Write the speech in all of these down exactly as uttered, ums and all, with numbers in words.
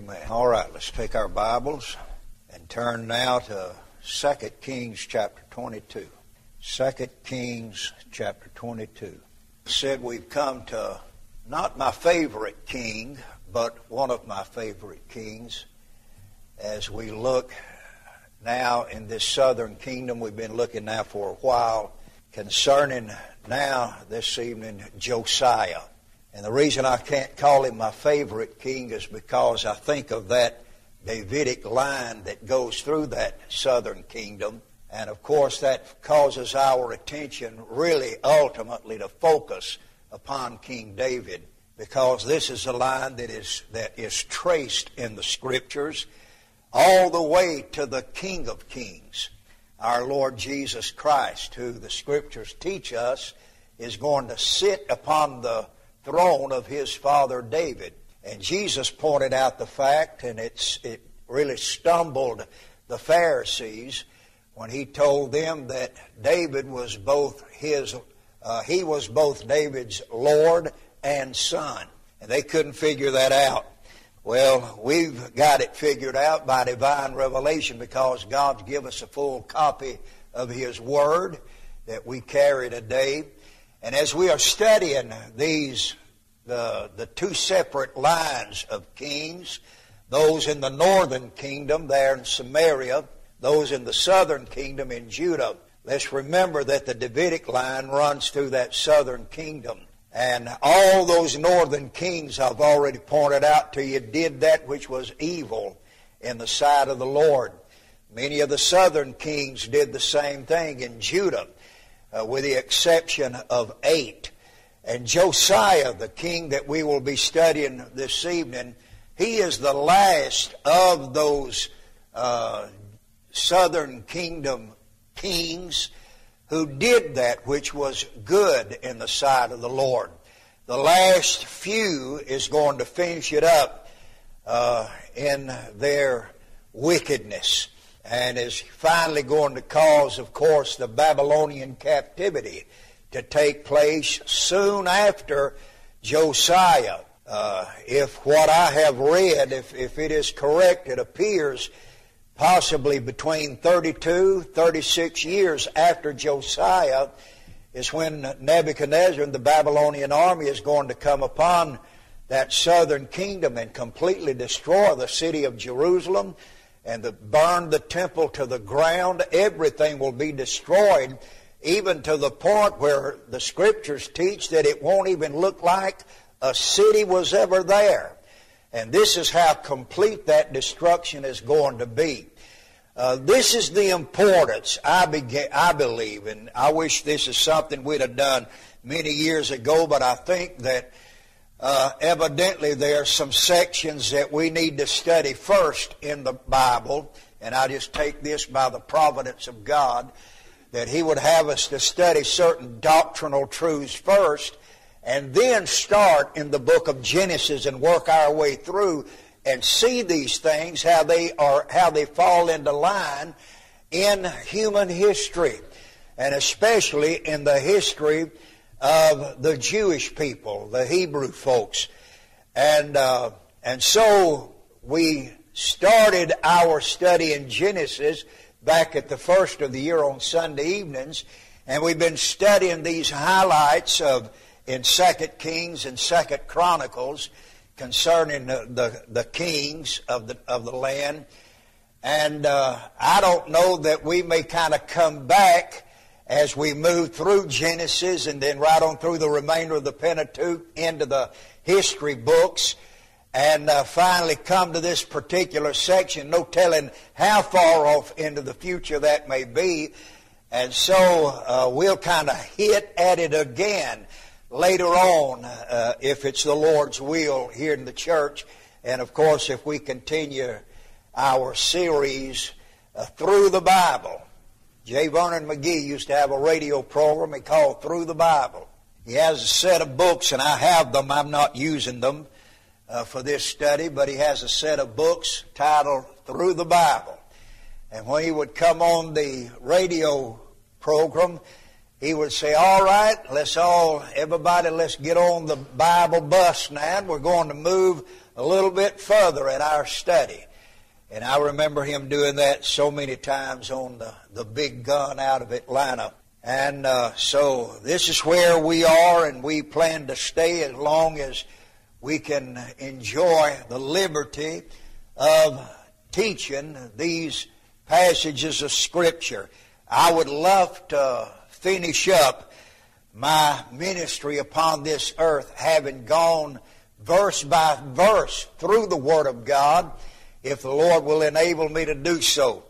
Amen. All right, let's take our Bibles and turn now to Second Kings chapter twenty-two. Second Kings chapter twenty-two. I said we've come to not my favorite king, but one of my favorite kings. As we look now in this southern kingdom, we've been looking now for a while concerning now this evening Josiah. And the reason I can't call him my favorite king is because I think of that Davidic line that goes through that southern kingdom. And of course that causes our attention really ultimately to focus upon King David, because this is a line that is that is traced in the Scriptures all the way to the King of Kings, our Lord Jesus Christ, who the Scriptures teach us is going to sit upon the throne of his father David. And Jesus pointed out the fact, and it's it really stumbled the Pharisees when he told them that David was both his, uh, he was both David's Lord and son. And they couldn't figure that out. Well, we've got it figured out by divine revelation, because God's given us a full copy of His Word that we carry today. And as we are studying these, the, the two separate lines of kings, those in the northern kingdom there in Samaria, those in the southern kingdom in Judah, let's remember that the Davidic line runs through that southern kingdom. And all those northern kings I've already pointed out to you did that which was evil in the sight of the Lord. Many of the southern kings did the same thing in Judah, uh, with the exception of eight. And Josiah, the king that we will be studying this evening, he is the last of those uh, southern kingdom kings who did that which was good in the sight of the Lord. The last few is going to finish it up uh, in their wickedness, and is finally going to cause, of course, the Babylonian captivity to take place soon after Josiah. Uh, if what I have read, if, if it is correct, it appears possibly between thirty-two, thirty-six years after Josiah is when Nebuchadnezzar and the Babylonian army is going to come upon that southern kingdom and completely destroy the city of Jerusalem and the, burn the temple to the ground. Everything will be destroyed, even to the point where the Scriptures teach that it won't even look like a city was ever there. And this is how complete that destruction is going to be. Uh, this is the importance, I, began, I believe, and I wish this is something we'd have done many years ago, but I think that uh, evidently there are some sections that we need to study first in the Bible, and I just take this by the providence of God, that He would have us to study certain doctrinal truths first, and then start in the book of Genesis and work our way through and see these things, how they are, how they fall into line in human history, and especially in the history of the Jewish people, the Hebrew folks. And uh, and so we started our study in Genesis back at the first of the year on Sunday evenings, and we've been studying these highlights of in Second Kings and Second Chronicles concerning the, the, the kings of the of the land. And uh, I don't know that we may kind of come back as we move through Genesis and then right on through the remainder of the Pentateuch into the history books and uh, finally come to this particular section. No telling how far off into the future that may be. And so uh, we'll kind of hit at it again later on, uh, if it's the Lord's will here in the church. And of course, if we continue our series uh, through the Bible. J. Vernon McGee used to have a radio program he called Through the Bible. He has a set of books, and I have them. I'm not using them uh, for this study, but he has a set of books titled Through the Bible. And when he would come on the radio program, he would say, all right, let's all, everybody, let's get on the Bible bus now. We're going to move a little bit further in our study. And I remember him doing that so many times on the, the big gun out of Atlanta. And uh, so this is where we are, and we plan to stay as long as we can enjoy the liberty of teaching these passages of Scripture. I would love to finish up my ministry upon this earth, having gone verse by verse through the Word of God, if the Lord will enable me to do so.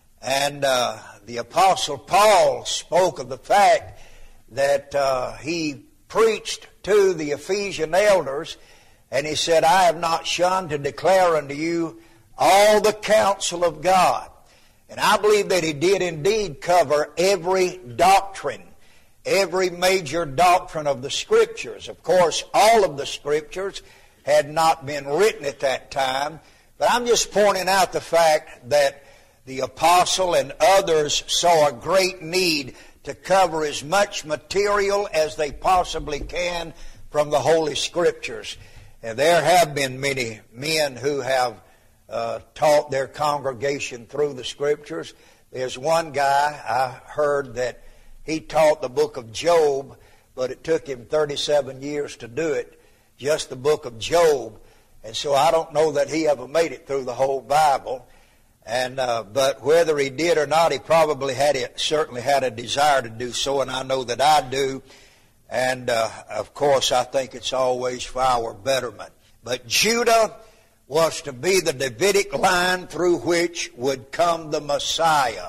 And uh, the Apostle Paul spoke of the fact that uh, he preached to the Ephesian elders, and he said, I have not shunned to declare unto you all the counsel of God. And I believe that he did indeed cover every doctrine, every major doctrine of the Scriptures. Of course, all of the Scriptures had not been written at that time, but I'm just pointing out the fact that the apostle and others saw a great need to cover as much material as they possibly can from the Holy Scriptures. And there have been many men who have uh, taught their congregation through the Scriptures. There's one guy I heard that he taught the book of Job, but it took him thirty-seven years to do it, just the book of Job. And so I don't know that he ever made it through the whole Bible. And uh, but whether he did or not, he probably had it, certainly had a desire to do so, and I know that I do. And uh, of course, I think it's always for our betterment. But Judah was to be the Davidic line through which would come the Messiah,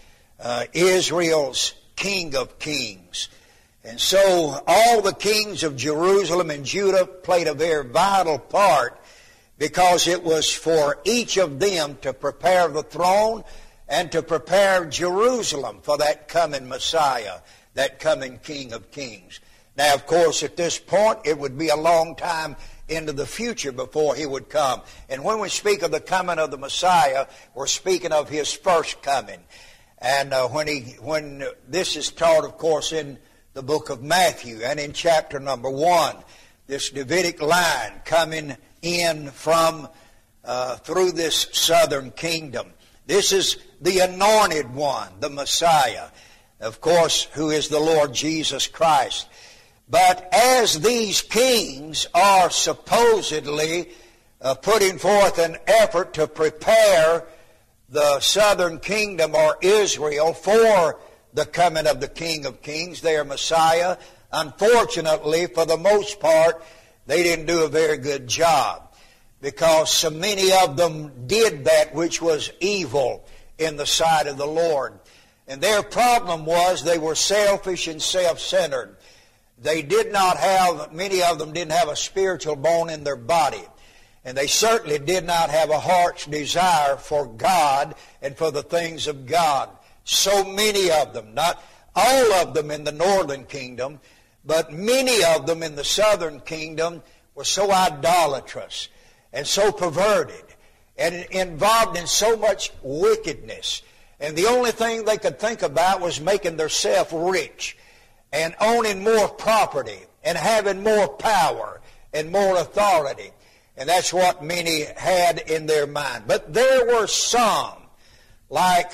uh, Israel's King of Kings. And so all the kings of Jerusalem and Judah played a very vital part, because it was for each of them to prepare the throne and to prepare Jerusalem for that coming Messiah, that coming King of Kings. Now, of course, at this point, it would be a long time into the future before he would come. And when we speak of the coming of the Messiah, we're speaking of his first coming. And uh, when he, when this is taught, of course, in the book of Matthew and in chapter number one, this Davidic line coming in from uh, through this southern kingdom. This is the anointed one, the Messiah, of course, who is the Lord Jesus Christ. But as these kings are supposedly uh, putting forth an effort to prepare the southern kingdom or Israel for the coming of the King of Kings, their Messiah, unfortunately, for the most part, they didn't do a very good job, because so many of them did that which was evil in the sight of the Lord. And their problem was they were selfish and self-centered. They did not have, many of them didn't have a spiritual bone in their body. And they certainly did not have a heart's desire for God and for the things of God. So many of them, not all of them in the northern kingdom, but many of them in the southern kingdom were so idolatrous and so perverted and involved in so much wickedness. And the only thing they could think about was making themselves rich and owning more property and having more power and more authority. And that's what many had in their mind. But there were some, like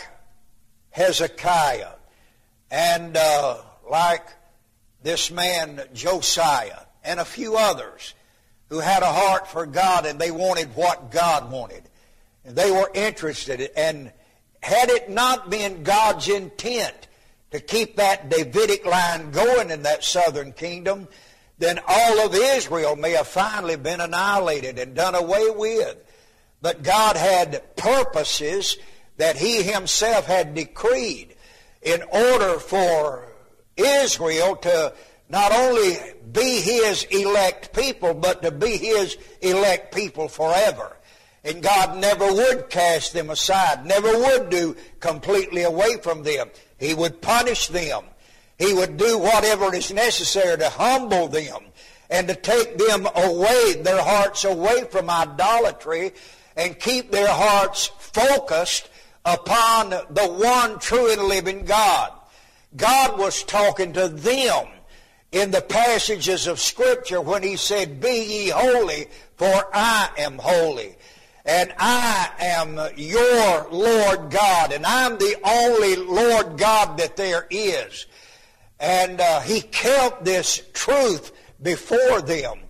Hezekiah and uh, like this man Josiah and a few others, who had a heart for God, and they wanted what God wanted. And they were interested. And had it not been God's intent to keep that Davidic line going in that southern kingdom, then all of Israel may have finally been annihilated and done away with. But God had purposes that He Himself had decreed in order for Israel to not only be His elect people, but to be His elect people forever. And God never would cast them aside, never would do completely away from them. He would punish them. He would do whatever is necessary to humble them and to take them away, their hearts away from idolatry, and keep their hearts focused upon the one true and living God. God was talking to them in the passages of Scripture when He said, "Be ye holy, for I am holy. And I am your Lord God, and I'm the only Lord God that there is. And uh, he kept this truth before them.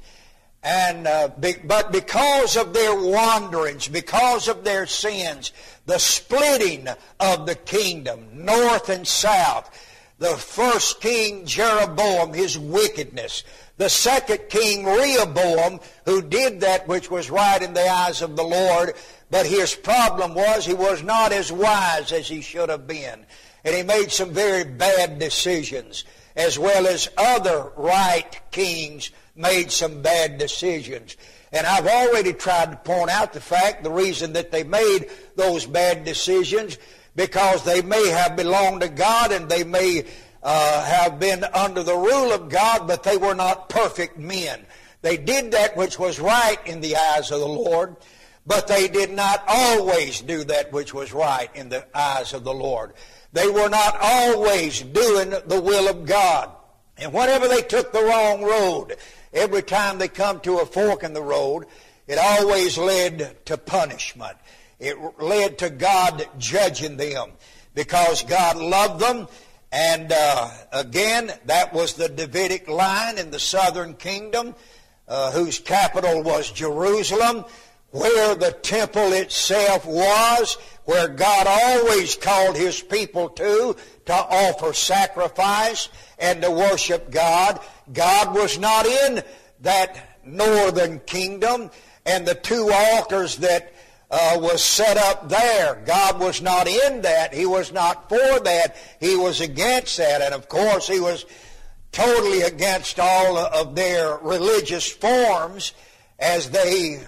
And uh, be, but because of their wanderings, because of their sins, the splitting of the kingdom, north and south, the first king Jeroboam, his wickedness, the second king Rehoboam, who did that which was right in the eyes of the Lord, but his problem was he was not as wise as he should have been. And he made some very bad decisions, as well as other right kings made some bad decisions. And I've already tried to point out the fact, the reason that they made those bad decisions, because they may have belonged to God and they may uh, have been under the rule of God, but they were not perfect men. They did that which was right in the eyes of the Lord, but they did not always do that which was right in the eyes of the Lord. They were not always doing the will of God. And whenever they took the wrong road, every time they come to a fork in the road, it always led to punishment. It led to God judging them, because God loved them. And uh, again, that was the Davidic line in the southern kingdom, uh, whose capital was Jerusalem, where the temple itself was, where God always called his people to, to offer sacrifice and to worship God. God was not in that northern kingdom, and the two altars that uh, was set up there, God was not in that. He was not for that. He was against that. And of course, he was totally against all of their religious forms as they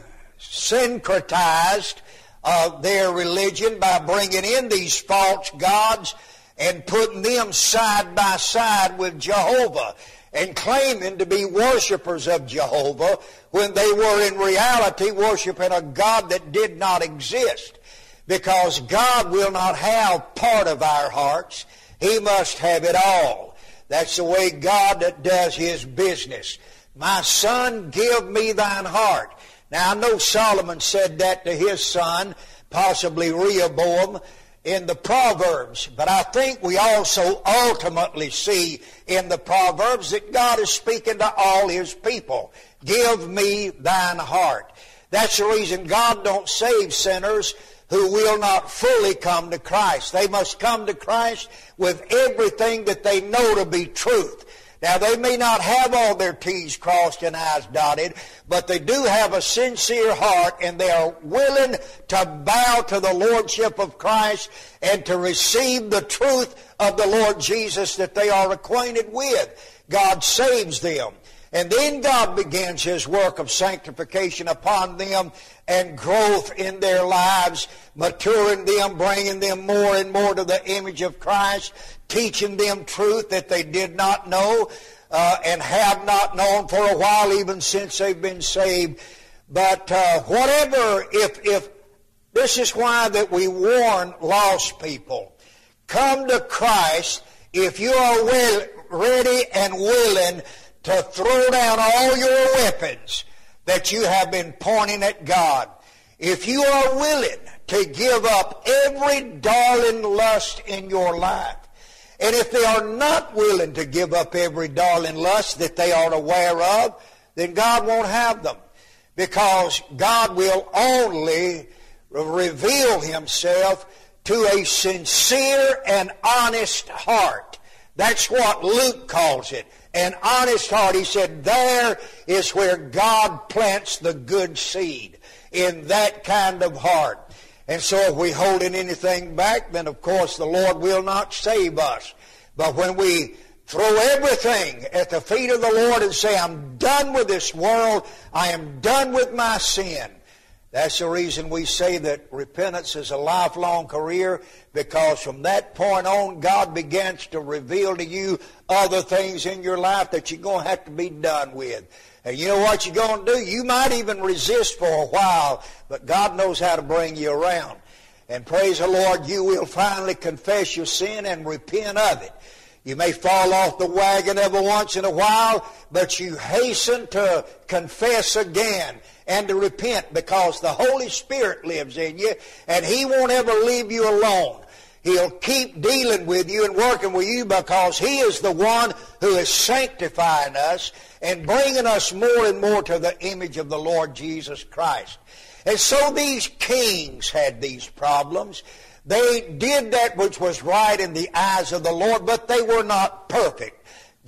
syncretized uh, their religion by bringing in these false gods and putting them side by side with Jehovah and claiming to be worshipers of Jehovah when they were in reality worshiping a God that did not exist. Because God will not have part of our hearts. He must have it all. That's the way God does his business. My son, give me thine heart. Now, I know Solomon said that to his son, possibly Rehoboam, in the Proverbs. But I think we also ultimately see in the Proverbs that God is speaking to all his people. Give me thine heart. That's the reason God don't save sinners who will not fully come to Christ. They must come to Christ with everything that they know to be truth. Now, they may not have all their T's crossed and I's dotted, but they do have a sincere heart, and they are willing to bow to the Lordship of Christ and to receive the truth of the Lord Jesus that they are acquainted with. God saves them. And then God begins his work of sanctification upon them and growth in their lives, maturing them, bringing them more and more to the image of Christ, teaching them truth that they did not know uh, and have not known for a while, even since they've been saved. But uh, whatever, if, if this is why that we warn lost people, come to Christ if you are will, ready and willing to throw down all your weapons that you have been pointing at God. If you are willing to give up every darling lust in your life, and if they are not willing to give up every darling lust that they are aware of, then God won't have them. Because God will only reveal himself to a sincere and honest heart. That's what Luke calls it. An honest heart. He said, there is where God plants the good seed, in that kind of heart. And so if we hold anything back, then of course the Lord will not save us. But when we throw everything at the feet of the Lord and say, I'm done with this world, I am done with my sin, that's the reason we say that repentance is a lifelong career, because from that point on, God begins to reveal to you other things in your life that you're going to have to be done with. And you know what you're going to do? You might even resist for a while, but God knows how to bring you around. And praise the Lord, you will finally confess your sin and repent of it. You may fall off the wagon every once in a while, but you hasten to confess again and to repent, because the Holy Spirit lives in you, and He won't ever leave you alone. He'll keep dealing with you and working with you, because He is the one who is sanctifying us and bringing us more and more to the image of the Lord Jesus Christ. And so these kings had these problems. They did that which was right in the eyes of the Lord, but they were not perfect.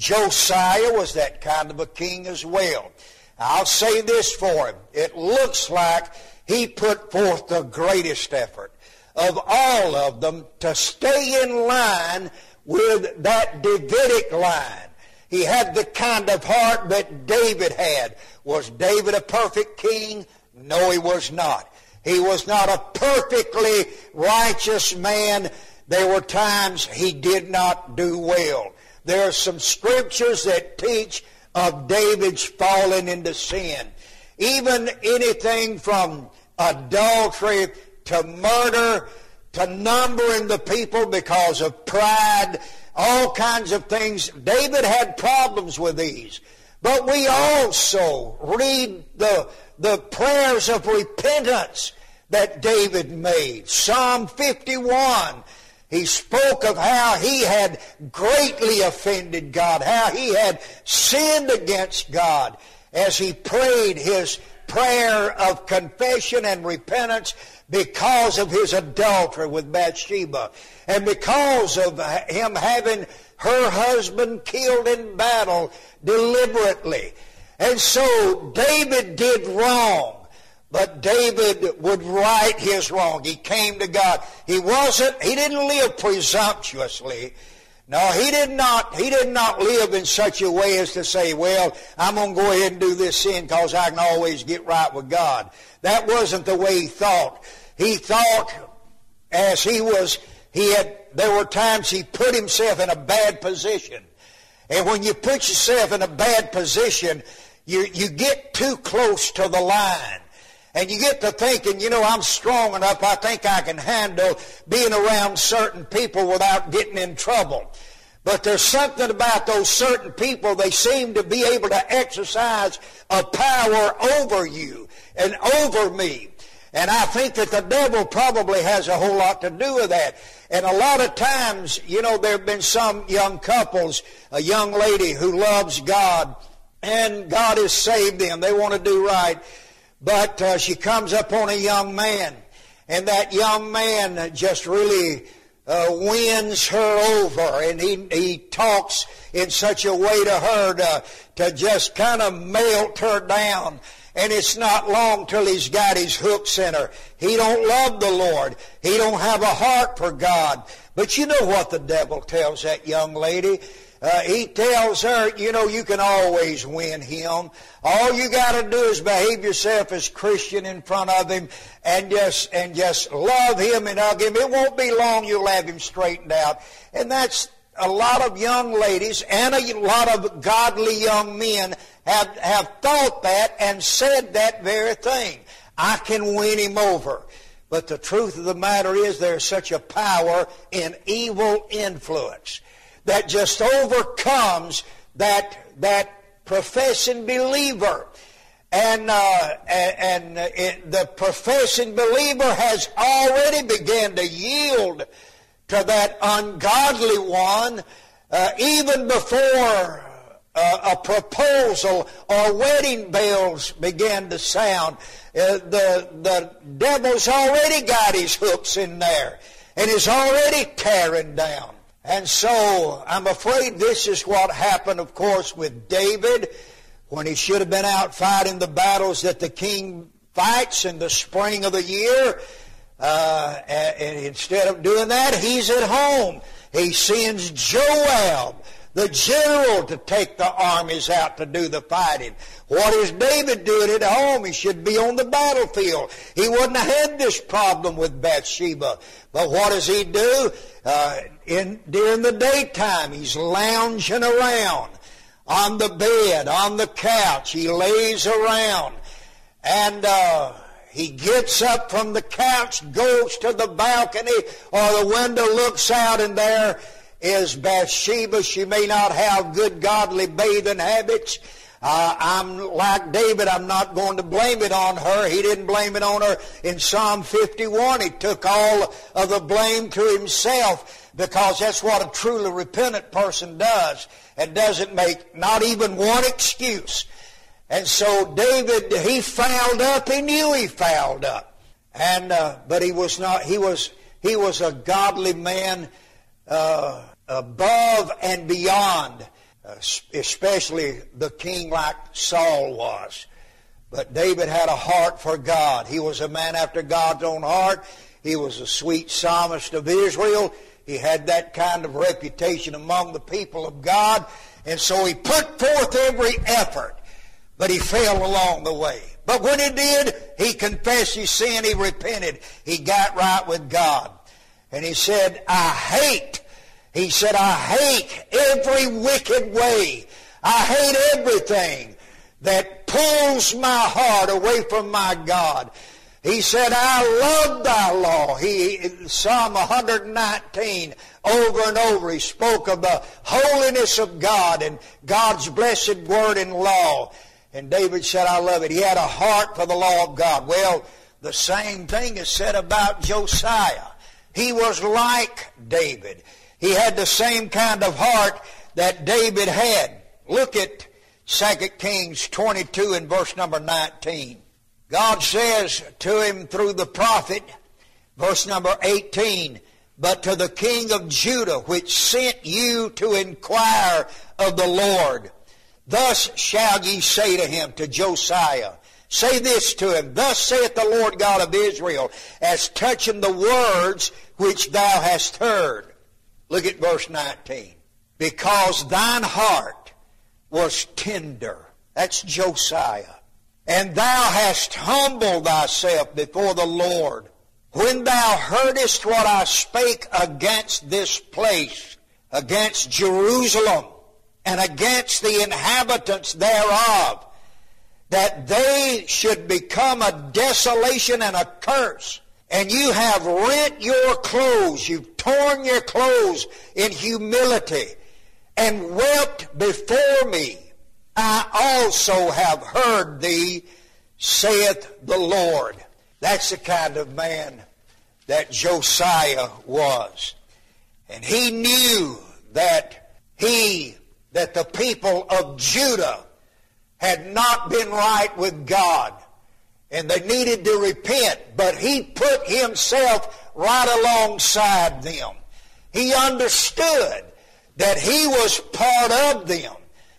Josiah was that kind of a king as well. I'll say this for him. It looks like he put forth the greatest effort of all of them to stay in line with that Davidic line. He had the kind of heart that David had. Was David a perfect king? No, he was not. He was not a perfectly righteous man. There were times he did not do well. There are some scriptures that teach of David's falling into sin. Even anything from adultery to murder to numbering the people because of pride, all kinds of things. David had problems with these. But we also read the, the prayers of repentance that David made. Psalm fifty-one, he spoke of how he had greatly offended God, how he had sinned against God as he prayed his prayer of confession and repentance because of his adultery with Bathsheba, and because of him having her husband killed in battle deliberately. And so David did wrong. But David would right his wrong. He came to God. He wasn't, he didn't live presumptuously. No, he did not, he did not live in such a way as to say, well, I'm going to go ahead and do this sin because I can always get right with God. That wasn't the way he thought. He thought as he was, he had, there were times he put himself in a bad position. And when you put yourself in a bad position, you, you get too close to the line. And you get to thinking, you know, I'm strong enough, I think I can handle being around certain people without getting in trouble. But there's something about those certain people, they seem to be able to exercise a power over you and over me. And I think that the devil probably has a whole lot to do with that. And a lot of times, you know, there have been some young couples, a young lady who loves God, and God has saved them. They want to do right. But uh, she comes up on a young man, and that young man just really uh, wins her over, and he, he talks in such a way to her to, to just kind of melt her down. And it's not long till he's got his hooks in her. He don't love the Lord. He don't have a heart for God. But you know what the devil tells that young lady? Uh, he tells her, you know, you can always win him. All you got to do is behave yourself as Christian in front of him and just and just love him and hug him. It won't be long you'll have him straightened out. And that's a lot of young ladies and a lot of godly young men have, have thought that and said that very thing. I can win him over. But the truth of the matter is there's such a power in evil influence that just overcomes that that professing believer. And, uh, and, and it, the professing believer has already begun to yield to that ungodly one uh, even before uh, a proposal or wedding bells began to sound. Uh, the, the devil's already got his hooks in there and is already tearing down. And so I'm afraid this is what happened, of course, with David when he should have been out fighting the battles that the king fights in the spring of the year. Uh, and instead of doing that, he's at home. He sends Joab, the general, to take the armies out to do the fighting. What is David doing at home? He should be on the battlefield. He wouldn't have had this problem with Bathsheba. But what does he do? Uh, in, during the daytime, he's lounging around on the bed, on the couch. He lays around. And uh, he gets up from the couch, goes to the balcony or the window, looks out, and there is Bathsheba. She may not have good godly bathing habits. Uh, I'm like David, I'm not going to blame it on her. He didn't blame it on her in Psalm fifty-one. He took all of the blame to himself, because that's what a truly repentant person does, and doesn't make not even one excuse. And so David, he fouled up. He knew he fouled up, and uh, but he was not. He was he was a godly man, uh, above and beyond. Uh, especially the king like Saul was. But David had a heart for God. He was a man after God's own heart. He was a sweet psalmist of Israel. He had that kind of reputation among the people of God. And so he put forth every effort, but he fell along the way. But when he did, he confessed his sin. He repented. He got right with God. And he said, I hate He said, I hate every wicked way. I hate everything that pulls my heart away from my God. He said, I love thy law. He, Psalm one nineteen, over and over, he spoke of the holiness of God and God's blessed word and law. And David said, I love it. He had a heart for the law of God. Well, the same thing is said about Josiah. He was like David. He had the same kind of heart that David had. Look at Second Kings twenty-two and verse number nineteen. God says to him through the prophet, verse number eighteen, but to the king of Judah, which sent you to inquire of the Lord, thus shall ye say to him, to Josiah, say this to him, thus saith the Lord God of Israel, as touching the words which thou hast heard. Look at verse nineteen. Because thine heart was tender. That's Josiah. And thou hast humbled thyself before the Lord. When thou heardest what I spake against this place, against Jerusalem, and against the inhabitants thereof, that they should become a desolation and a curse, and you have rent your clothes, you've torn your clothes in humility, and wept before me, I also have heard thee, saith the Lord. That's the kind of man that Josiah was. And he knew that he, that the people of Judah had not been right with God, and they needed to repent, but he put himself right alongside them. He understood that he was part of them.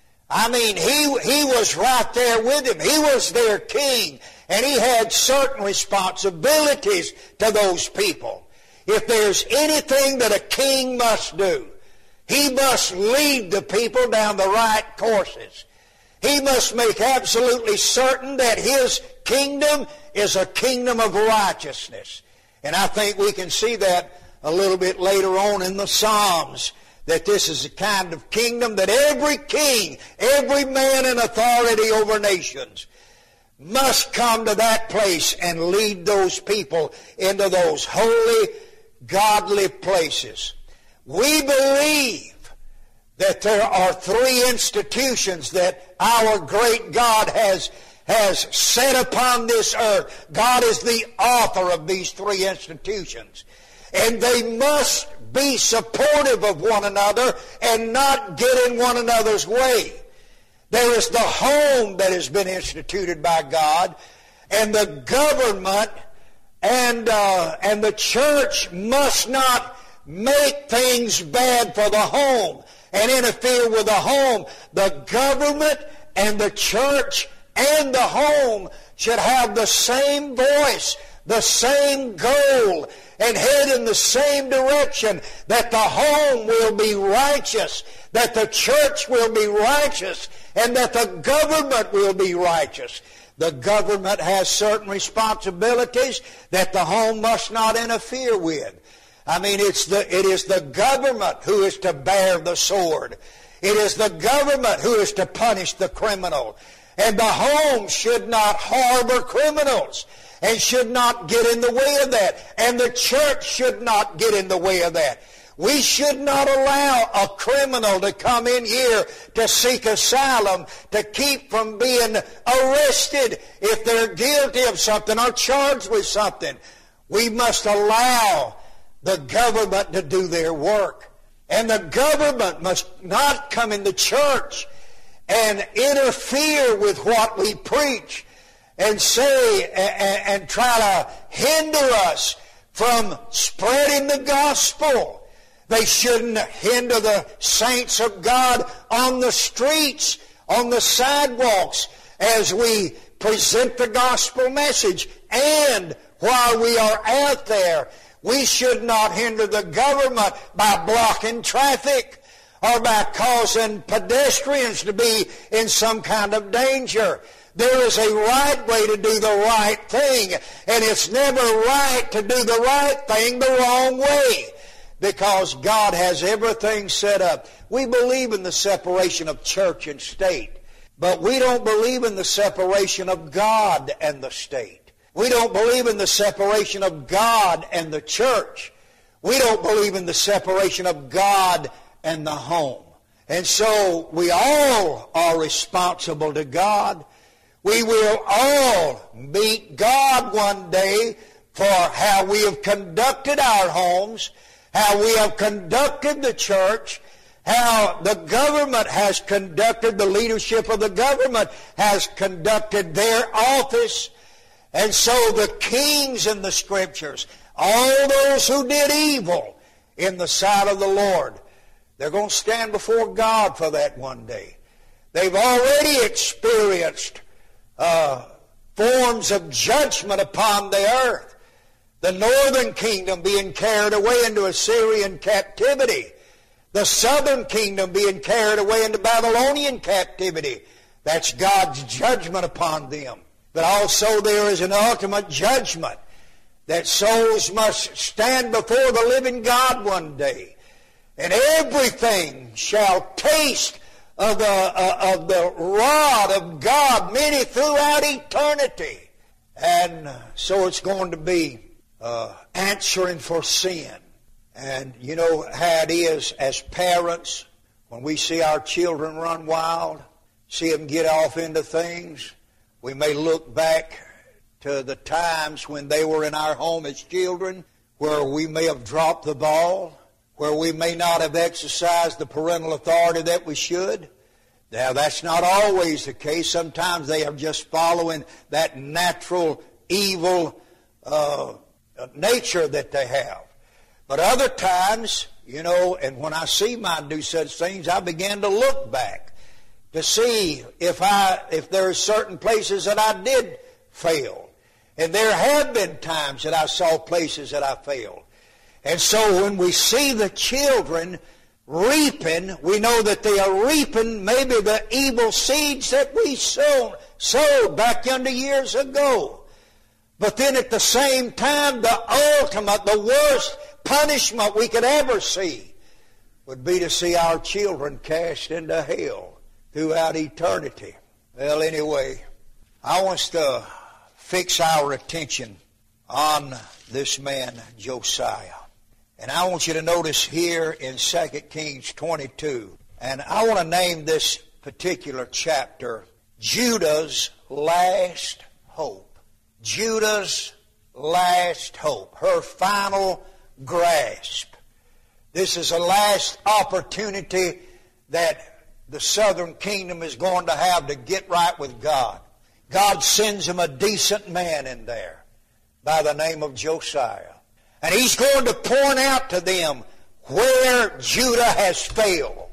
I mean, he, he was right there with them. He was their king, and he had certain responsibilities to those people. If there's anything that a king must do, he must lead the people down the right courses. He must make absolutely certain that his kingdom is a kingdom of righteousness. And I think we can see that a little bit later on in the Psalms, that this is the kind of kingdom that every king, every man in authority over nations must come to that place and lead those people into those holy, godly places. We believe that there are three institutions that our great God has, has set upon this earth. God is the author of these three institutions. And they must be supportive of one another and not get in one another's way. There is the home that has been instituted by God, and the government and, uh, and the church must not make things bad for the home and interfere with the home. The government and the church and the home should have the same voice, the same goal, and head in the same direction, that the home will be righteous, that the church will be righteous, and that the government will be righteous. The government has certain responsibilities that the home must not interfere with. I mean, it's the, it is the government who is to bear the sword. It is the government who is to punish the criminal. And the home should not harbor criminals and should not get in the way of that. And the church should not get in the way of that. We should not allow a criminal to come in here to seek asylum, to keep from being arrested if they're guilty of something or charged with something. We must allow the government to do their work. And the government must not come in the church and interfere with what we preach and say and, and try to hinder us from spreading the gospel. They shouldn't hinder the saints of God on the streets, on the sidewalks, as we present the gospel message. And while we are out there, we should not hinder the government by blocking traffic or by causing pedestrians to be in some kind of danger. There is a right way to do the right thing, and it's never right to do the right thing the wrong way, because God has everything set up. We believe in the separation of church and state, but we don't believe in the separation of God and the state. We don't believe in the separation of God and the church. We don't believe in the separation of God and the home. And so we all are responsible to God. We will all meet God one day for how we have conducted our homes, how we have conducted the church, how the government has conducted, the leadership of the government has conducted their office. And so the kings in the Scriptures, all those who did evil in the sight of the Lord, they're going to stand before God for that one day. They've already experienced uh, forms of judgment upon the earth. The northern kingdom being carried away into Assyrian captivity. The southern kingdom being carried away into Babylonian captivity. That's God's judgment upon them. But also there is an ultimate judgment that souls must stand before the living God one day. And everything shall taste of the, uh, of the rod of God, many throughout eternity. And so it's going to be uh, answering for sin. And you know how it is as parents, when we see our children run wild, see them get off into things, we may look back to the times when they were in our home as children, where we may have dropped the ball, where we may not have exercised the parental authority that we should. Now, that's not always the case. Sometimes they are just following that natural evil uh, nature that they have. But other times, you know, and when I see mine do such things, I begin to look back to see if I if there are certain places that I did fail. And there have been times that I saw places that I failed. And so when we see the children reaping, we know that they are reaping maybe the evil seeds that we sowed, sowed back yonder years ago. But then at the same time, the ultimate, the worst punishment we could ever see would be to see our children cast into hell throughout eternity. Well, anyway, I want us to fix our attention on this man, Josiah. And I want you to notice here in Second Kings twenty-two, and I want to name this particular chapter, Judah's Last Hope. Judah's last hope, her final grasp. This is the last opportunity that the southern kingdom is going to have to get right with God. God sends him a decent man in there by the name of Josiah. And he's going to point out to them where Judah has failed.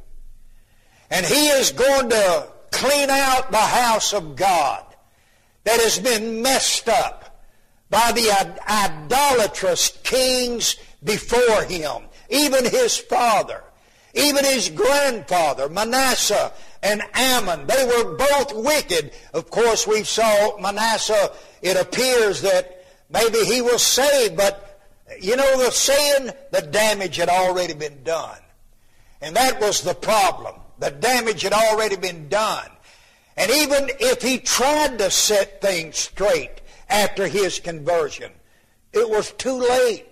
And he is going to clean out the house of God that has been messed up by the idolatrous kings before him, even his father. Even his grandfather, Manasseh and Ammon, they were both wicked. Of course, we saw Manasseh, it appears that maybe he was saved, but you know the saying, the damage had already been done. And that was the problem. The damage had already been done. And even if he tried to set things straight after his conversion, it was too late.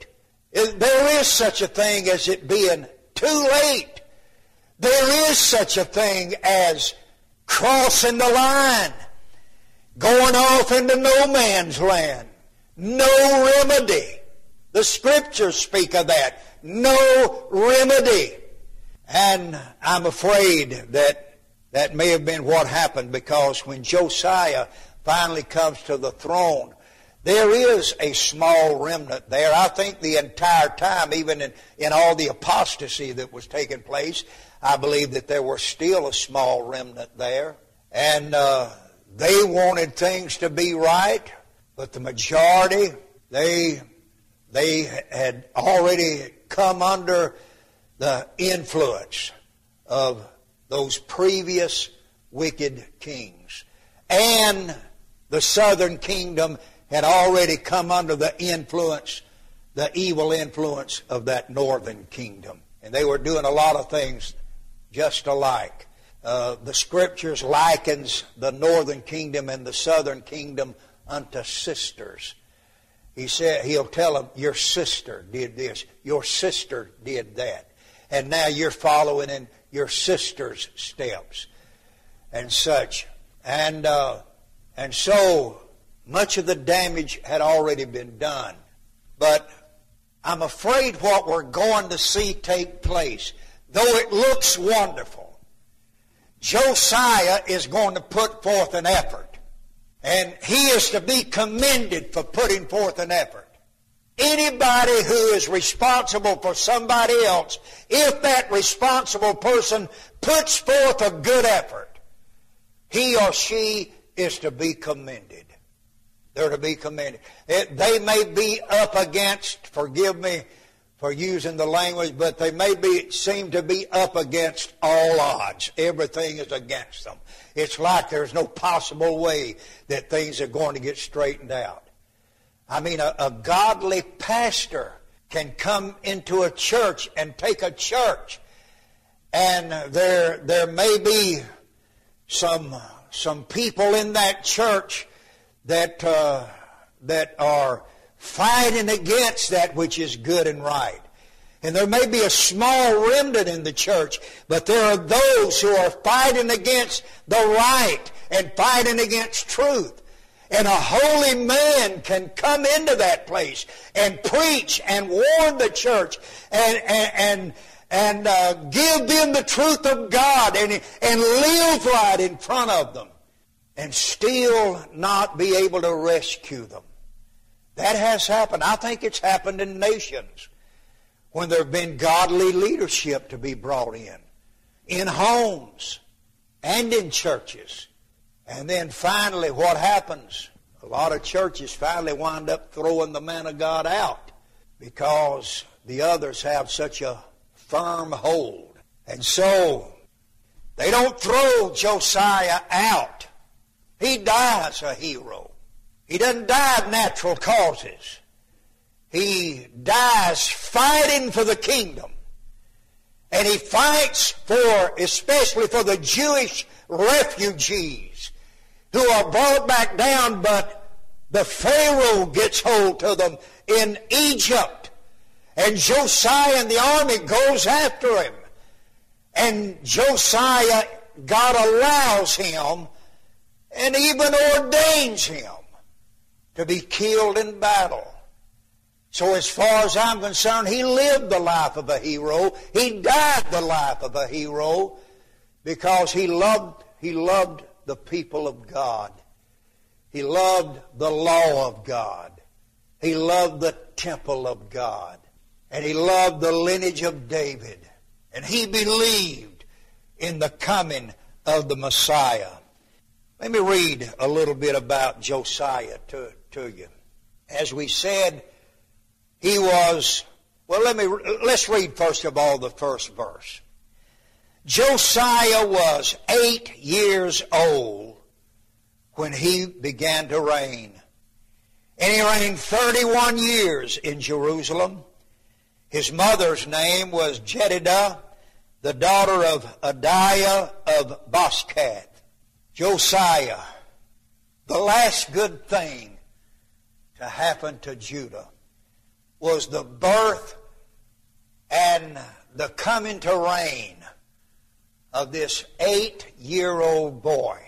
There is such a thing as it being too late. There is such a thing as crossing the line, going off into no man's land. No remedy. The Scriptures speak of that. No remedy. And I'm afraid that that may have been what happened, because when Josiah finally comes to the throne, there is a small remnant there. I think the entire time, even in, in all the apostasy that was taking place, I believe that there was still a small remnant there. And uh, they wanted things to be right, but the majority, they, they had already come under the influence of those previous wicked kings. And the southern kingdom had already come under the influence, the evil influence of that northern kingdom. And they were doing a lot of things just alike. Uh, the Scriptures likens the northern kingdom and the southern kingdom unto sisters. He said, he'll tell them, your sister did this, your sister did that, and now you're following in your sister's steps, and such. And uh, and so much of the damage had already been done. But I'm afraid what we're going to see take place, though it looks wonderful, Josiah is going to put forth an effort. And he is to be commended for putting forth an effort. Anybody who is responsible for somebody else, if that responsible person puts forth a good effort, he or she is to be commended. They're to be commended. It, they may be up against, forgive me for using the language, but they may be seem to be up against all odds. Everything is against them. It's like there's no possible way that things are going to get straightened out. I mean, a, a godly pastor can come into a church and take a church, and there there may be some some people in that church that uh, that are fighting against that which is good and right. And there may be a small remnant in the church, but there are those who are fighting against the right and fighting against truth. And a holy man can come into that place and preach and warn the church and and and, and uh, give them the truth of God and, and live right in front of them, and still not be able to rescue them. That has happened. I think it's happened in nations when there have been godly leadership to be brought in, in homes and in churches. And then finally what happens? A lot of churches finally wind up throwing the man of God out because the others have such a firm hold. And so they don't throw Josiah out. He dies a hero. He doesn't die of natural causes. He dies fighting for the kingdom. And he fights for, especially for the Jewish refugees who are brought back down, but the Pharaoh gets hold of them in Egypt. And Josiah and the army goes after him. And Josiah, God allows him and even ordains him to be killed in battle. So as far as I'm concerned, he lived the life of a hero. He died the life of a hero because he loved, he loved the people of God. He loved the law of God. He loved the temple of God. And he loved the lineage of David. And he believed in the coming of the Messiah. Let me read a little bit about Josiah to, to you. As we said, he was, well, let me, let's read first of all the first verse. Josiah was eight years old when he began to reign. And he reigned thirty-one years in Jerusalem. His mother's name was Jedidah, the daughter of Adiah of Boschkath. Josiah, the last good thing to happen to Judah was the birth and the coming to reign of this eight-year-old boy.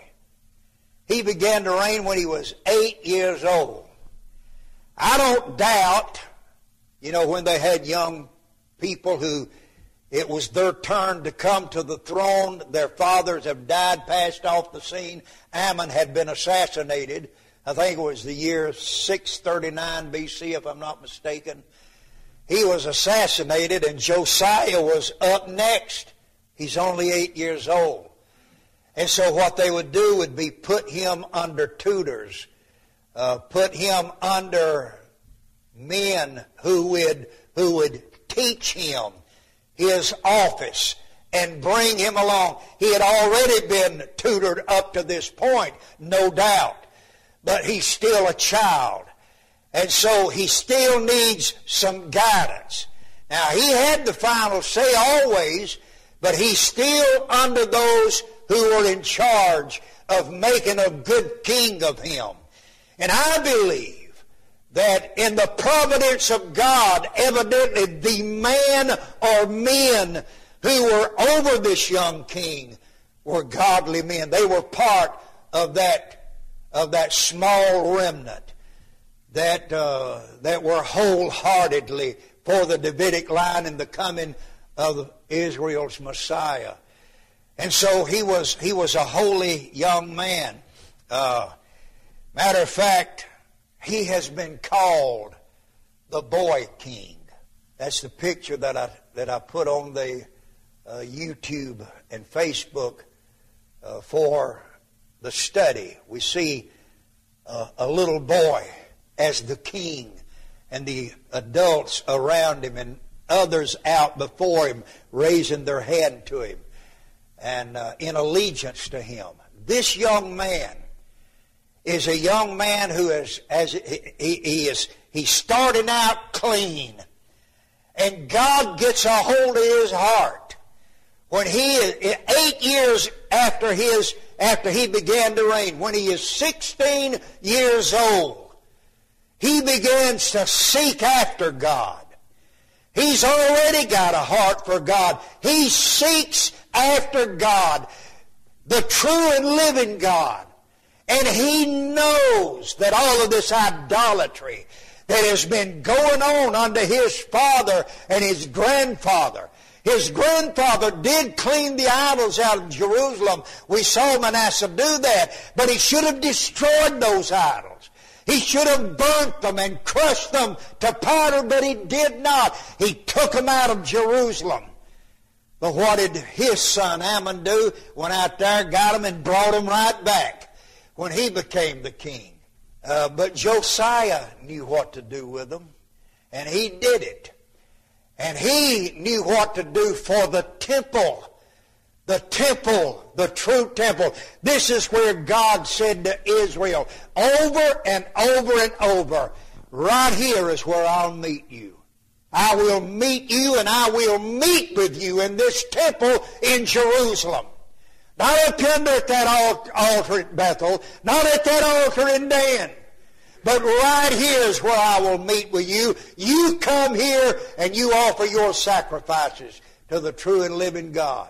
He began to reign when he was eight years old. I don't doubt, you know, when they had young people who it was their turn to come to the throne, their fathers have died, passed off the scene. Ammon had been assassinated. I think it was the year six thirty-nine B C, if I'm not mistaken. He was assassinated, and Josiah was up next. He's only eight years old. And so what they would do would be put him under tutors, uh, put him under men who would, who would teach him his office and bring him along. He had already been tutored up to this point, no doubt, but he's still a child. And so he still needs some guidance. Now, he had the final say always, but he's still under those who are in charge of making a good king of him. And I believe that in the providence of God, evidently the man or men who were over this young king were godly men. They were part of that, of that small remnant that, uh, that were wholeheartedly for the Davidic line and the coming of Israel's Messiah. And so he was he was a holy young man. Uh, matter of fact, he has been called the Boy King. That's the picture that I that I put on the uh, YouTube and Facebook uh, for the study. We see uh, a little boy as the king, and the adults around him, and others out before him, raising their hand to him and uh, in allegiance to him. This young man is a young man who is, as he, he is, he's starting out clean, and God gets a hold of his heart when he is eight years after his after he began to reign. When he is sixteen years old, he begins to seek after God. He's already got a heart for God. He seeks after God, the true and living God. And he knows that all of this idolatry that has been going on under his father and his grandfather. His grandfather did clean the idols out of Jerusalem. We saw Manasseh do that. But he should have destroyed those idols. He should have burnt them and crushed them to powder, but he did not. He took them out of Jerusalem. But what did his son Ammon do? Went out there, got them, and brought them right back when he became the king. Uh, but Josiah knew what to do with them, and he did it. And he knew what to do for the temple. The temple, the true temple. This is where God said to Israel over and over and over, right here is where I'll meet you. I will meet you, and I will meet with you in this temple in Jerusalem. Not up yonder at that altar at Bethel, not at that altar in Dan, but right here is where I will meet with you. You come here and you offer your sacrifices to the true and living God,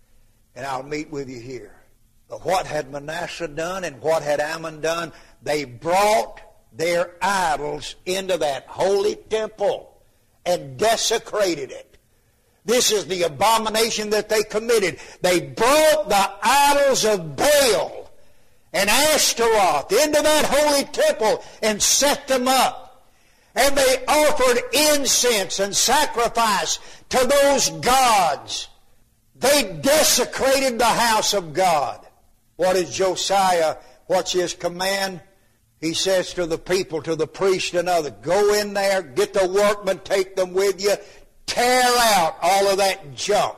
and I'll meet with you here. But what had Manasseh done and what had Ammon done? They brought their idols into that holy temple and desecrated it. This is the abomination that they committed. They brought the idols of Baal and Ashtaroth into that holy temple and set them up. And they offered incense and sacrifice to those gods. They desecrated the house of God. What is Josiah? What's his command? He says to the people, to the priest and others, go in there, get the workmen, take them with you, tear out all of that junk.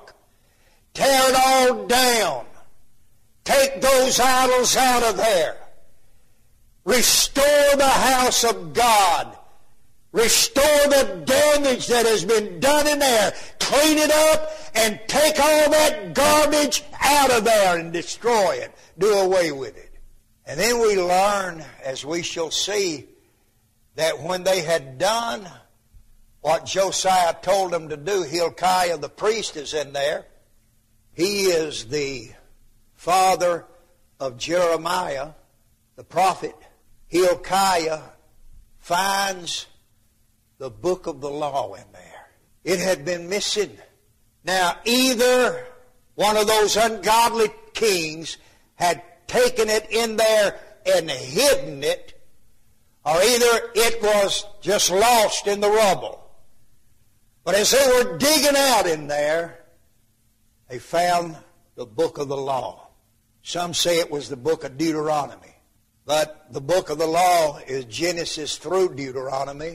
Tear it all down. Take those idols out of there. Restore the house of God. Restore the damage that has been done in there. Clean it up and take all that garbage out of there and destroy it. Do away with it. And then we learn, as we shall see, that when they had done what Josiah told them to do. Hilkiah the priest is in there. He is the father of Jeremiah, the prophet. Hilkiah finds the book of the law in there. It had been missing. Now, either one of those ungodly kings had taken it in there and hidden it, or either it was just lost in the rubble. But as they were digging out in there, they found the book of the law. Some say it was the book of Deuteronomy. But the book of the law is Genesis through Deuteronomy.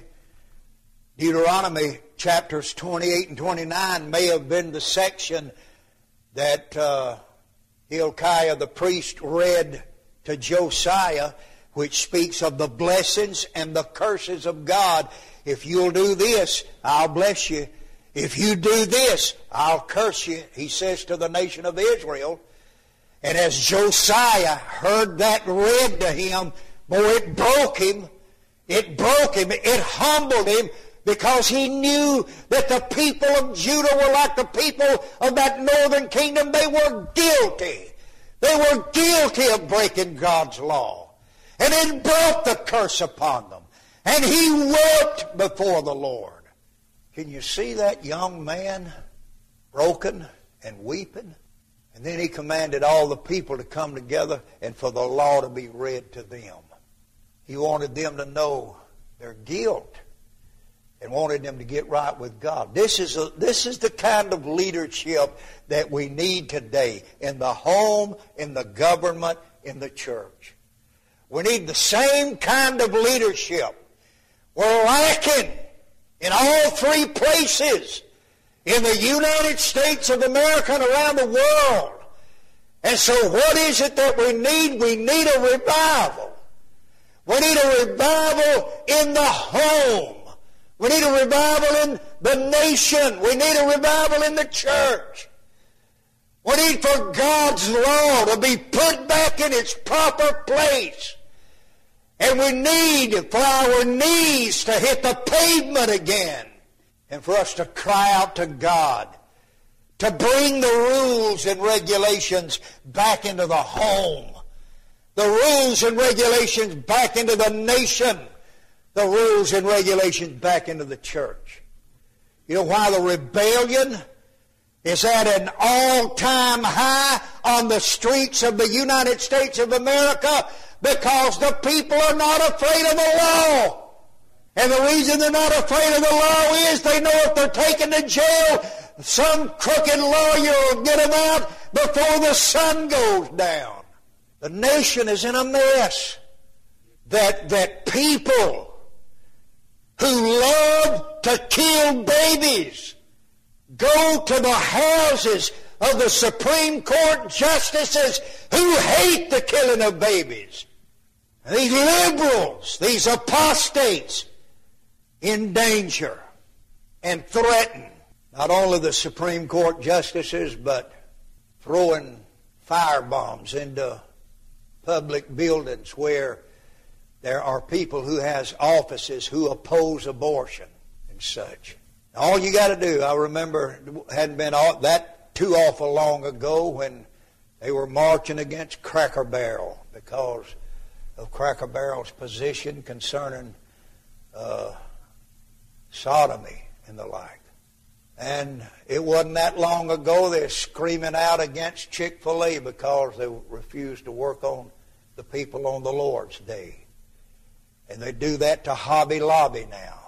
Deuteronomy chapters twenty-eight and twenty-nine may have been the section that uh, Hilkiah the priest read to Josiah, which speaks of the blessings and the curses of God. If you'll do this, I'll bless you. If you do this, I'll curse you, he says to the nation of Israel. And as Josiah heard that read to him, boy, it broke him. It broke him. It humbled him, because he knew that the people of Judah were like the people of that northern kingdom. They were guilty. They were guilty of breaking God's law. And it brought the curse upon them. And he wept before the Lord. Can you see that young man broken and weeping? And then he commanded all the people to come together and for the law to be read to them. He wanted them to know their guilt and wanted them to get right with God. This is a, this is the kind of leadership that we need today in the home, in the government, in the church. We need the same kind of leadership. We're lacking in all three places, in the United States of America and around the world. And so what is it that we need? We need a revival. We need a revival in the home. We need a revival in the nation. We need a revival in the church. We need for God's law to be put back in its proper place. And we need for our knees to hit the pavement again. And for us to cry out to God to bring the rules and regulations back into the home. The rules and regulations back into the nation. The rules and regulations back into the church. You know why the rebellion is at an all-time high on the streets of the United States of America? Because the people are not afraid of the law. And the reason they're not afraid of the law is they know if they're taken to jail, some crooked lawyer will get them out before the sun goes down. The nation is in a mess. That, that people who love to kill babies go to the houses of the Supreme Court justices who hate the killing of babies. And these liberals, these apostates, endanger and threaten not only the Supreme Court justices, but throwing fire bombs into public buildings where there are people who has offices who oppose abortion and such. All you got to do, I remember, it hadn't been all, that too awful long ago when they were marching against Cracker Barrel because of Cracker Barrel's position concerning uh, sodomy and the like. And it wasn't that long ago they were screaming out against Chick-fil-A because they refused to work on the people on the Lord's Day. And they do that to Hobby Lobby now.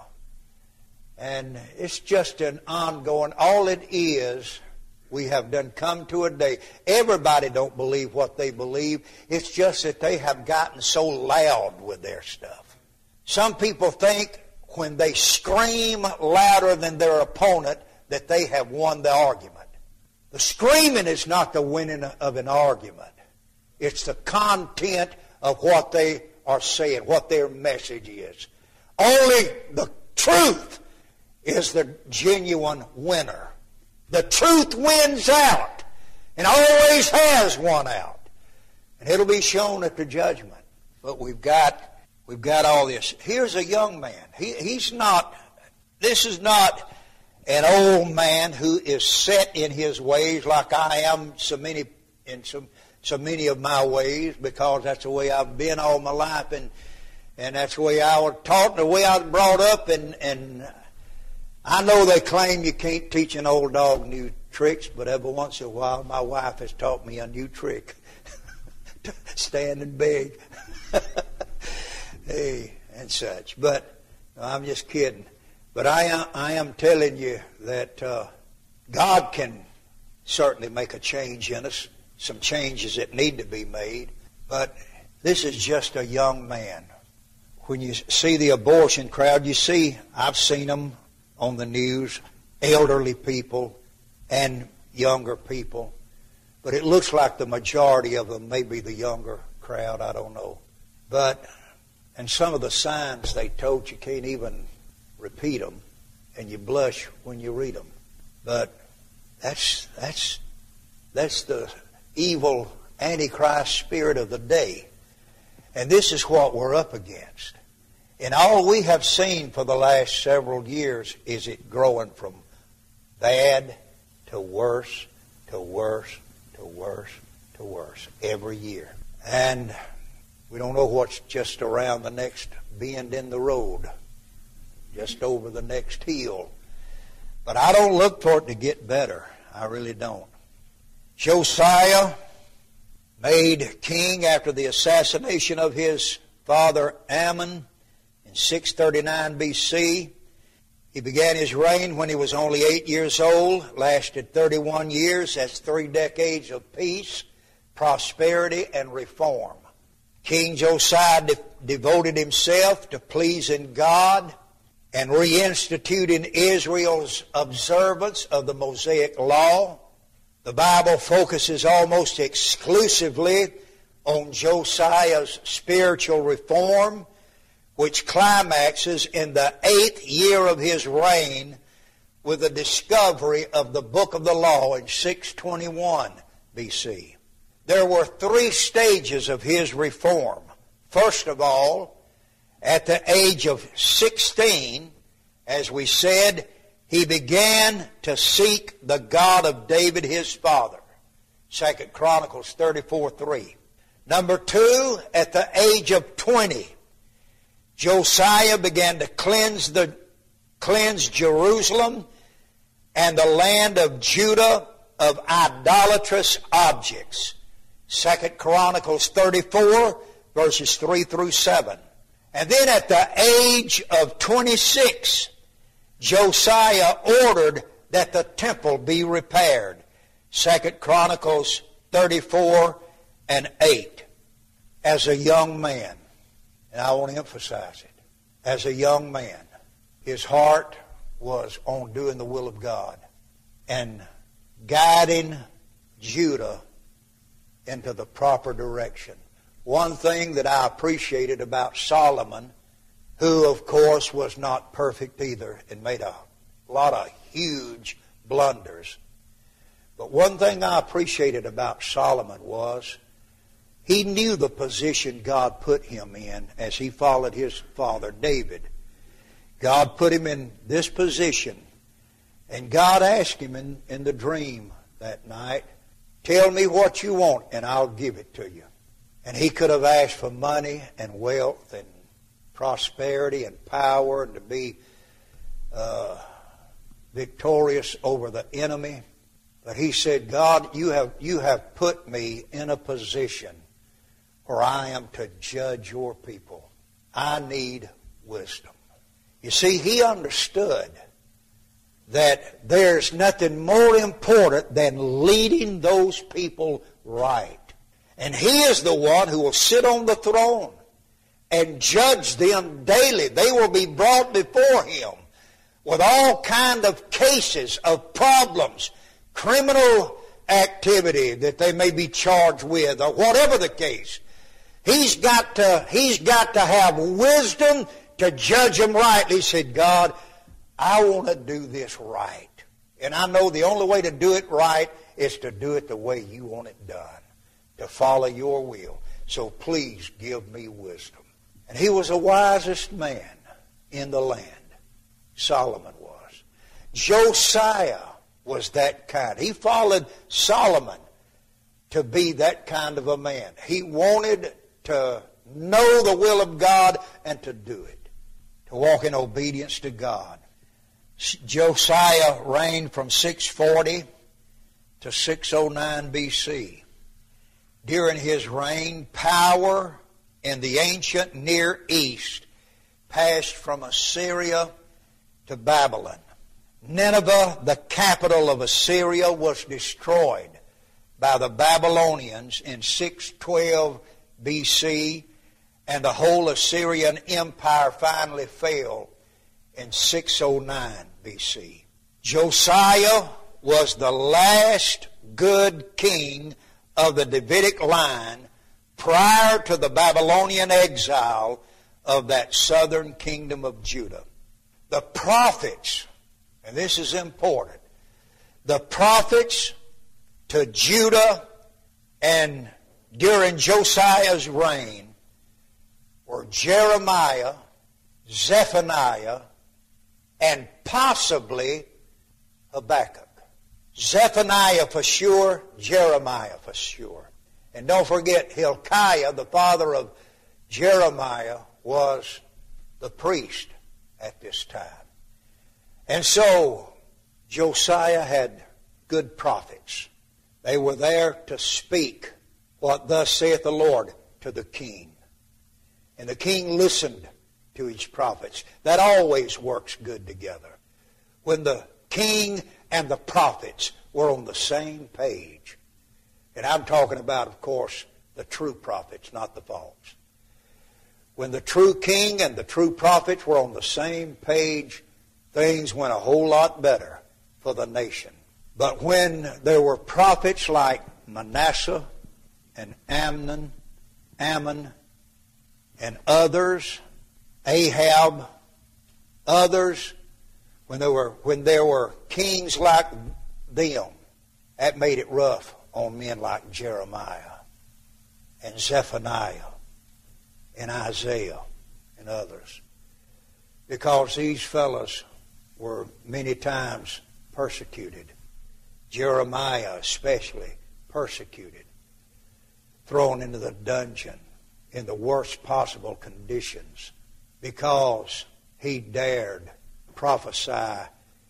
And it's just an ongoing, all it is, we have done come to a day. Everybody don't believe what they believe. It's just that they have gotten so loud with their stuff. Some people think when they scream louder than their opponent that they have won the argument. The screaming is not the winning of an argument. It's the content of what they are saying, what their message is. Only the truth is the genuine winner. The truth wins out and always has won out. And it'll be shown at the judgment. But we've got we've got all this. Here's a young man. He, he's not This is not an old man who is set in his ways like I am so many in so, so many of my ways, because that's the way I've been all my life, and and that's the way I was taught, and the way I was brought up, and and I know they claim you can't teach an old dog new tricks, but every once in a while my wife has taught me a new trick. To stand and beg. Hey, and such. But I'm just kidding. But I am, I am telling you that uh, God can certainly make a change in us, some changes that need to be made. But this is just a young man. When you see the abortion crowd, you see, I've seen them on the news, elderly people and younger people. But it looks like the majority of them may be the younger crowd, I don't know. But, and some of the signs they told you can't even repeat them, and you blush when you read them. But that's, that's, that's the evil Antichrist spirit of the day. And this is what we're up against. And all we have seen for the last several years is it growing from bad to worse to worse to worse to worse every year. And we don't know what's just around the next bend in the road, just over the next hill. But I don't look for it to get better. I really don't. Josiah, made king after the assassination of his father Ammon in six thirty-nine B C. He began his reign when he was only eight years old, lasted thirty-one years. That's three decades of peace, prosperity, and reform. King Josiah de- devoted himself to pleasing God and reinstituting Israel's observance of the Mosaic Law. The Bible focuses almost exclusively on Josiah's spiritual reform, which climaxes in the eighth year of his reign with the discovery of the book of the law in six twenty-one B C. There were three stages of his reform. First of all, at the age of sixteen, as we said, he began to seek the God of David his father. Second Chronicles thirty-four three. Number two, at the age of twenty, Josiah began to cleanse the cleanse Jerusalem and the land of Judah of idolatrous objects. Second Chronicles thirty-four, verses three through seven. And then at the age of twenty-six, Josiah ordered that the temple be repaired. Second Chronicles thirty-four and eight. As a young man, and I want to emphasize it, as a young man, his heart was on doing the will of God and guiding Judah into the proper direction. One thing that I appreciated about Solomon, who of course was not perfect either and made a lot of huge blunders, but one thing I appreciated about Solomon was he knew the position God put him in as he followed his father David. God put him in this position, and God asked him in, in the dream that night, "Tell me what you want and I'll give it to you." And he could have asked for money and wealth and prosperity and power and to be uh, victorious over the enemy. But he said, "God, you have, you have put me in a position where I am to judge your people. I need wisdom." You see, he understood that there's nothing more important than leading those people right. And he is the one who will sit on the throne and judge them daily. They will be brought before him with all kind of cases of problems, criminal activity that they may be charged with, or whatever the case. He's got to, he's got to have wisdom to judge them rightly. He said, "God, I want to do this right. And I know the only way to do it right is to do it the way you want it done, to follow your will. So please give me wisdom." And he was the wisest man in the land. Solomon was. Josiah was that kind. He followed Solomon to be that kind of a man. He wanted to know the will of God and to do it, to walk in obedience to God. Josiah reigned from six forty to six oh nine B C. During his reign, power in the ancient Near East passed from Assyria to Babylon. Nineveh, the capital of Assyria, was destroyed by the Babylonians in six twelve B C, and the whole Assyrian Empire finally fell in six oh nine B C. Josiah was the last good king of the Davidic line prior to the Babylonian exile of that southern kingdom of Judah. The prophets, and this is important, the prophets to Judah and during Josiah's reign were Jeremiah, Zephaniah, and possibly Habakkuk. Zephaniah for sure, Jeremiah for sure. And don't forget, Hilkiah, the father of Jeremiah, was the priest at this time. And so Josiah had good prophets. They were there to speak what thus saith the Lord to the king. And the king listened to his prophets. That always works good together. When the king and the prophets were on the same page. And I'm talking about, of course, the true prophets, not the false. When the true king and the true prophets were on the same page, things went a whole lot better for the nation. But when there were prophets like Manasseh and Amnon, Ammon, and others, Ahab, others, when there were when there were kings like them, that made it rough on men like Jeremiah and Zephaniah and Isaiah and others, because these fellows were many times persecuted. Jeremiah especially persecuted, thrown into the dungeon in the worst possible conditions because he dared prophesy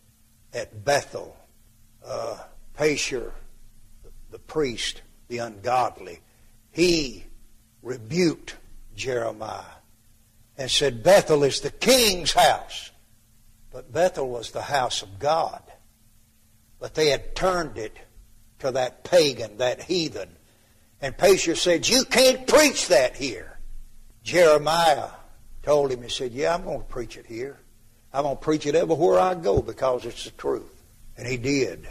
at Bethel. Uh, Pashur, the priest, the ungodly, he rebuked Jeremiah and said, Bethel is the king's house. But Bethel was the house of God. But they had turned it to that pagan, that heathen. And Pashur said, you can't preach that here. Jeremiah told him, he said, yeah, I'm going to preach it here. I'm going to preach it everywhere I go because it's the truth. And he did.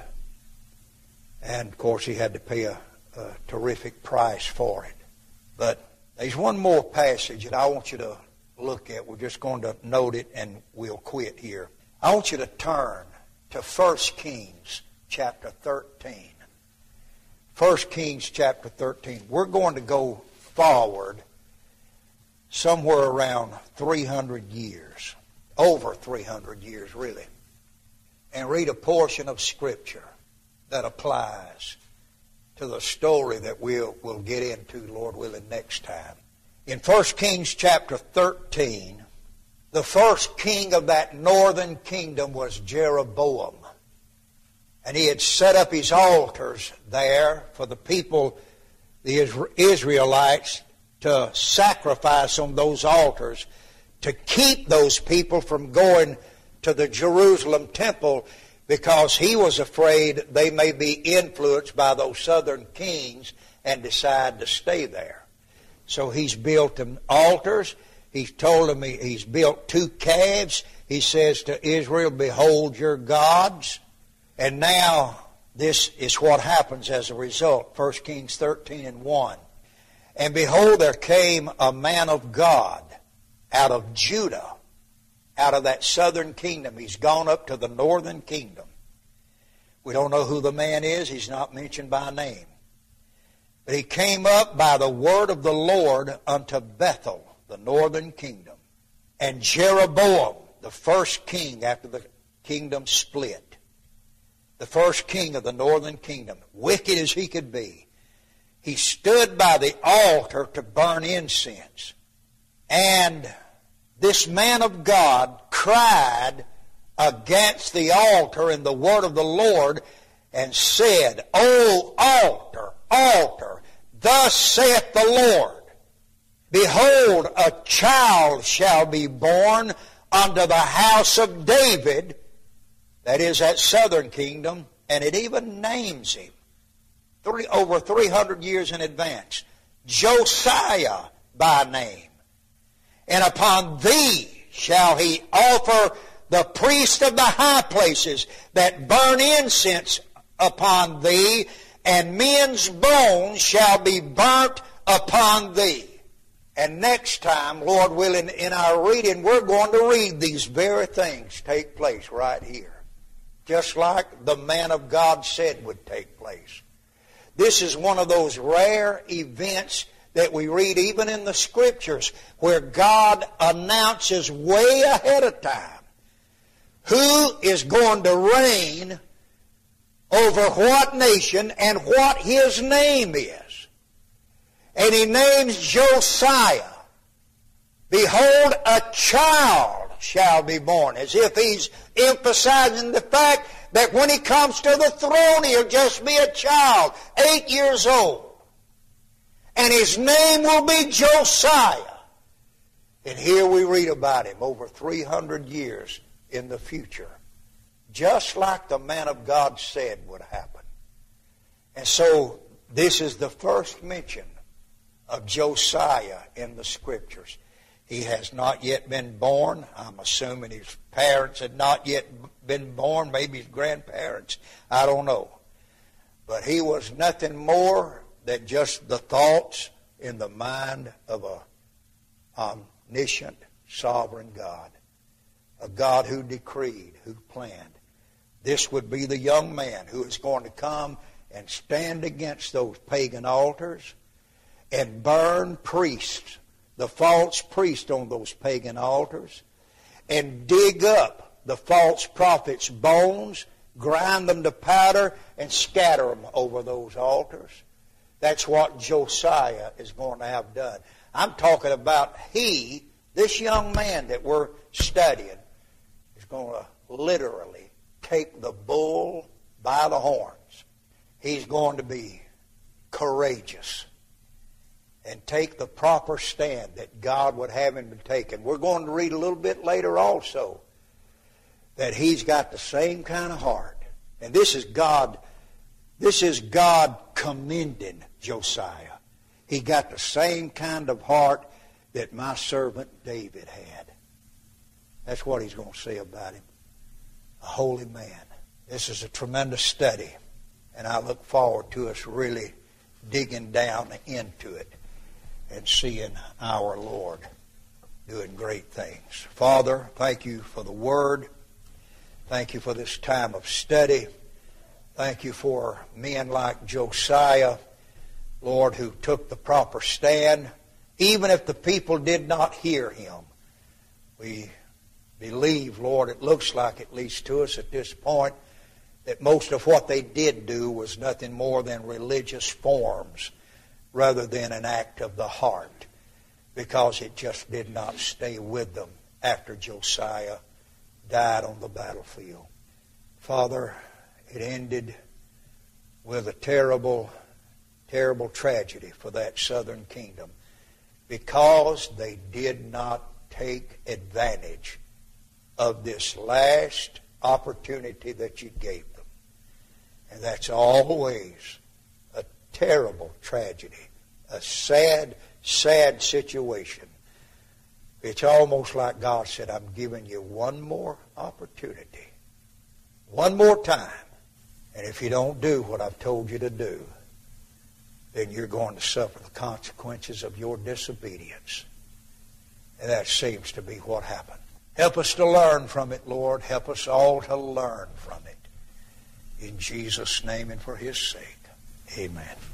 And, of course, he had to pay a, a terrific price for it. But there's one more passage that I want you to look at. We're just going to note it and we'll quit here. I want you to turn to First Kings chapter thirteen. First Kings chapter thirteen. We're going to go forward somewhere around three hundred years. Over three hundred years, really. And read a portion of Scripture that applies to the story that we'll, we'll get into, Lord willing, next time. In First Kings chapter thirteen, the first king of that northern kingdom was Jeroboam. And he had set up his altars there for the people, the Israelites, to sacrifice on those altars to keep those people from going to the Jerusalem temple, because he was afraid they may be influenced by those southern kings and decide to stay there. So he's built them altars. He's told them he, he's built two calves. He says to Israel, behold your gods. And now this is what happens as a result. First Kings thirteen and one. And behold, there came a man of God out of Judah, out of that southern kingdom. He's gone up to the northern kingdom. We don't know who the man is. He's not mentioned by name. But he came up by the word of the Lord unto Bethel, the northern kingdom. And Jeroboam the first king after the kingdom split. The first king of the northern kingdom, wicked as he could be. He stood by the altar to burn incense. And this man of God cried against the altar in the word of the Lord and said, O altar, altar, thus saith the Lord, behold, a child shall be born unto the house of David, that is that southern kingdom, and it even names him three, over three hundred years in advance, Josiah by name. And upon thee shall he offer the priest of the high places that burn incense upon thee, and men's bones shall be burnt upon thee. And next time, Lord willing, in our reading, we're going to read these very things take place right here. Just like the man of God said would take place. This is one of those rare events that we read even in the Scriptures where God announces way ahead of time who is going to reign over what nation and what his name is. And he names Josiah. Behold, a child shall be born. As if he's emphasizing the fact that when he comes to the throne, he'll just be a child, eight years old. And his name will be Josiah. And here we read about him over three hundred years in the future. Just like the man of God said would happen. And so this is the first mention of Josiah in the Scriptures. He has not yet been born. I'm assuming his parents had not yet been born, maybe his grandparents. I don't know. But he was nothing more than just the thoughts in the mind of a omniscient, sovereign God. A God who decreed, who planned. This would be the young man who is going to come and stand against those pagan altars and burn priests, the false priests on those pagan altars, and dig up the false prophets' bones, grind them to powder, and scatter them over those altars. That's what Josiah is going to have done. I'm talking about he, this young man that we're studying, is going to literally take the bull by the horns. He's going to be courageous and take the proper stand that God would have him to take. And we're going to read a little bit later also that he's got the same kind of heart. And this is God, this is God commending Josiah. He got the same kind of heart that my servant David had. That's what he's going to say about him. A holy man. This is a tremendous study. And I look forward to us really digging down into it and seeing our Lord doing great things. Father, thank you for the Word. Thank you for this time of study. Thank you for men like Josiah, Lord, who took the proper stand, even if the people did not hear him. We believe, Lord, it looks like, at least to us at this point, that most of what they did do was nothing more than religious forms rather than an act of the heart, because it just did not stay with them after Josiah died on the battlefield. Father, it ended with a terrible, terrible tragedy for that southern kingdom because they did not take advantage of this last opportunity that you gave them. And that's always a terrible tragedy, a sad, sad situation. It's almost like God said, I'm giving you one more opportunity, one more time. And if you don't do what I've told you to do, then you're going to suffer the consequences of your disobedience. And that seems to be what happened. Help us to learn from it, Lord. Help us all to learn from it. In Jesus' name and for His sake. Amen.